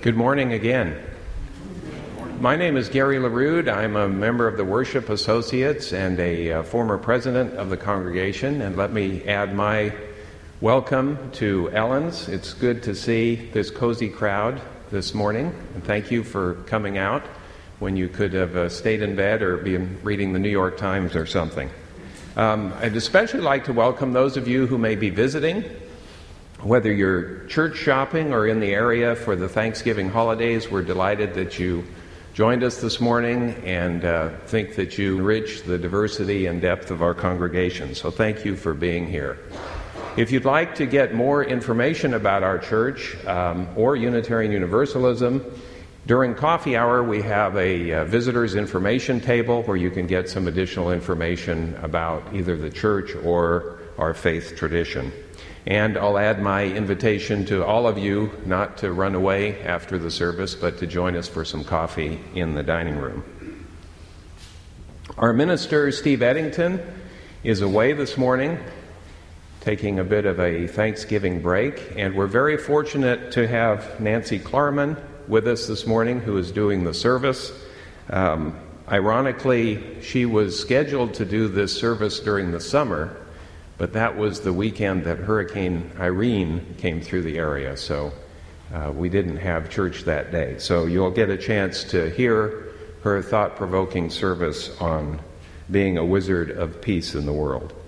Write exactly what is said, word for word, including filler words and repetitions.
Good morning again. My name is Gary LaRude. I'm a member of the Worship Associates and a uh, former president of the congregation. And let me add my welcome to Ellen's. It's good to see this cozy crowd this morning. And thank you for coming out when you could have uh, stayed in bed or been reading the New York Times or something. Um, I'd especially like to welcome those of you who may be visiting. Whether you're church shopping or in the area for the Thanksgiving holidays, we're delighted that you joined us this morning and uh, think that you enrich the diversity and depth of our congregation. So thank you for being here. If you'd like to get more information about our church um, or Unitarian Universalism, during coffee hour we have a uh, visitors information table where you can get some additional information about either the church or our faith tradition. And I'll add my invitation to all of you not to run away after the service, but to join us for some coffee in the dining room. Our minister, Steve Eddington, is away this morning, taking a bit of a Thanksgiving break, and we're very fortunate to have Nancy Klarman with us this morning, who is doing the service. Um, ironically, she was scheduled to do this service during the summer, but that was the weekend that Hurricane Irene came through the area, so uh, we didn't have church that day. So you'll get a chance to hear her thought-provoking service on being a wizard of peace in the world.